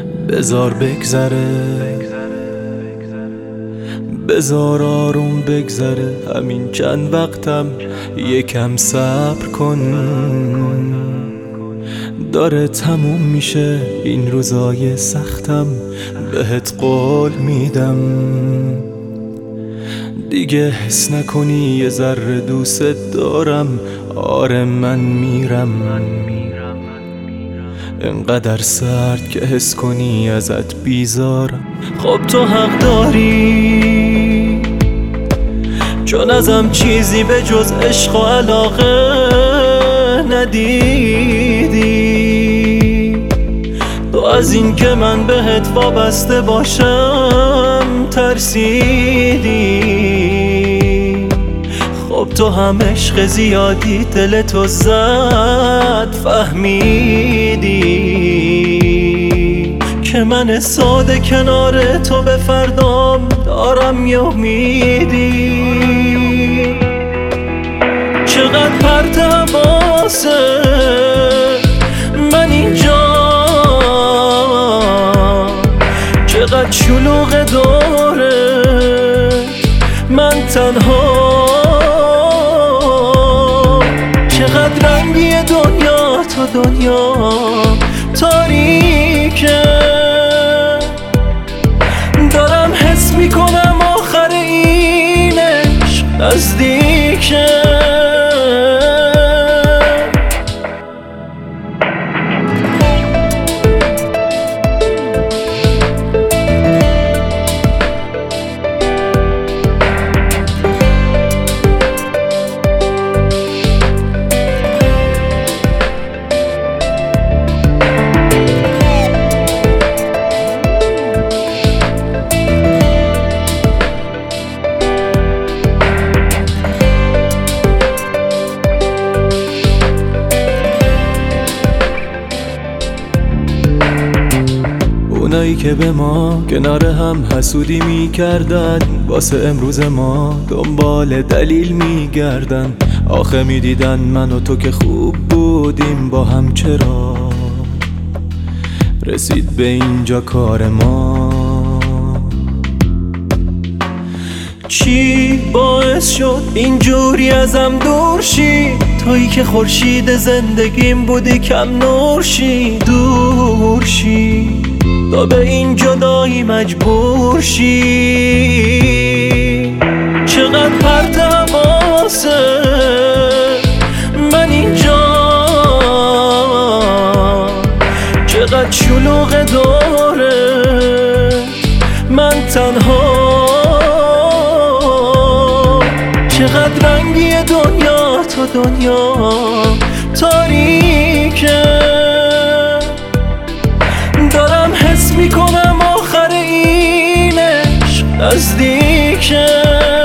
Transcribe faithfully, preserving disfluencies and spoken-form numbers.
بذار بگذره، بذار آروم بگذره، همین چند وقتم یکم صبر کن. داره تموم میشه این روزای سختم، بهت قول میدم دیگه حس نکنی یه ذره دوست دارم. آره من میرم، انقدر سرد که حس کنی ازت بیزارم. خب تو حق داری، چون ازم چیزی به جز عشق و علاقه ندیدی. تو از این که من بهت وابسته باشم ترسیدی. خب تو هم عشق زیادی دلتو زد، فهمیدی که من ساده کنار تو به فردام دارم یه امیدی. چقدر پرت حواسه من اینجا، چقدر شلوغ داره من تنها. چقدر رنگی دنیا تو دنیا تاریکه. دارم حس میکنم آخر این عشق نزدیکه. اونایی که به ما کنار هم حسودی میکردن، واسه امروز ما دنبال دلیل میگردن. آخه میدیدن من و تو که خوب بودیم با هم، چرا رسید به اینجا کار ما؟ چی باعث شد اینجوری ازم دور شی؟ تویی که خورشید زندگیم بودی کم نور شی، دور شی تا به این جدایی مجبور شی. چقدر پرت حواسه من اینجا، چقدر شلوغ داره من تنها. چقدر رنگی دنیا تو دنیا تاریکه. دارم حس میکنم آخر این عشق نزدیکه.